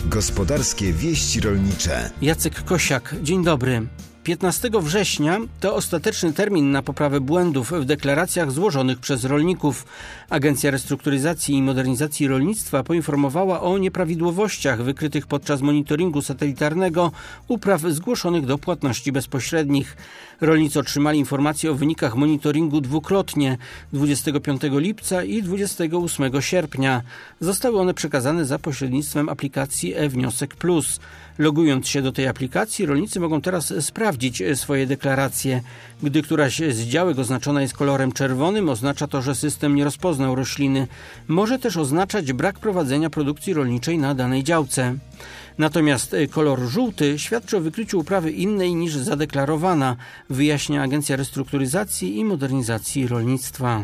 Gospodarskie wieści rolnicze. Jacek Kosiak, dzień dobry. 15 września to ostateczny termin na poprawę błędów w deklaracjach złożonych przez rolników. Agencja Restrukturyzacji i Modernizacji Rolnictwa poinformowała o nieprawidłowościach wykrytych podczas monitoringu satelitarnego upraw zgłoszonych do płatności bezpośrednich. Rolnicy otrzymali informacje o wynikach monitoringu dwukrotnie, 25 lipca i 28 sierpnia. Zostały one przekazane za pośrednictwem aplikacji e-Wniosek Plus. Logując się do tej aplikacji, rolnicy mogą teraz sprawdzić swoje deklaracje. Gdy któraś z działek oznaczona jest kolorem czerwonym, oznacza to, że system nie rozpoznał rośliny. Może też oznaczać brak prowadzenia produkcji rolniczej na danej działce. Natomiast kolor żółty świadczy o wykryciu uprawy innej niż zadeklarowana, wyjaśnia Agencja Restrukturyzacji i Modernizacji Rolnictwa.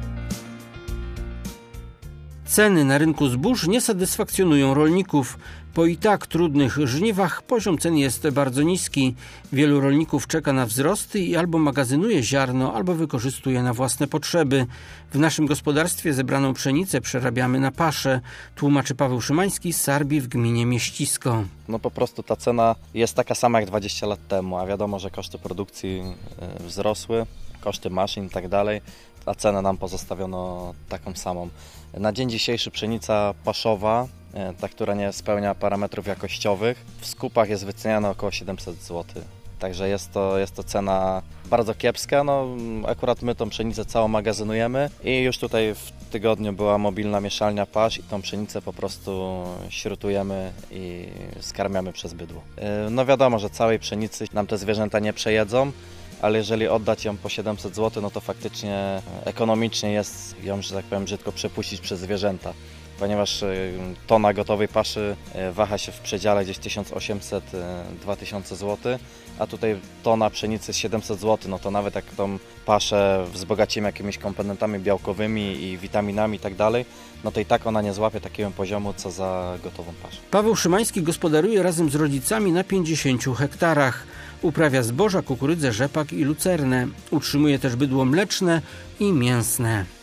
Ceny na rynku zbóż nie satysfakcjonują rolników. Po i tak trudnych żniwach poziom cen jest bardzo niski. Wielu rolników czeka na wzrosty i albo magazynuje ziarno, albo wykorzystuje na własne potrzeby. W naszym gospodarstwie zebraną pszenicę przerabiamy na paszę, tłumaczy Paweł Szymański z Sarbi w gminie Mieścisko. Po prostu ta cena jest taka sama jak 20 lat temu, a wiadomo, że koszty produkcji wzrosły, koszty maszyn i tak dalej, a cenę nam pozostawiono taką samą. Na dzień dzisiejszy pszenica paszowa, ta, która nie spełnia parametrów jakościowych, w skupach jest wyceniana około 700 zł. Także jest to cena bardzo kiepska. Akurat my tą pszenicę całą magazynujemy i już tutaj w tygodniu była mobilna mieszalnia pasz i tą pszenicę po prostu śrutujemy i skarmiamy przez bydło. Wiadomo, że całej pszenicy nam te zwierzęta nie przejedzą, ale jeżeli oddać ją po 700 zł, to faktycznie ekonomicznie jest ją, że tak powiem, brzydko przepuścić przez zwierzęta. Ponieważ tona gotowej paszy waha się w przedziale gdzieś 1800-2000 zł, a tutaj tona pszenicy 700 zł, to nawet jak tą paszę wzbogacimy jakimiś komponentami białkowymi i witaminami i tak dalej, to i tak ona nie złapie takiego poziomu, co za gotową paszę. Paweł Szymański gospodaruje razem z rodzicami na 50 hektarach. Uprawia zboża, kukurydzę, rzepak i lucernę. Utrzymuje też bydło mleczne i mięsne.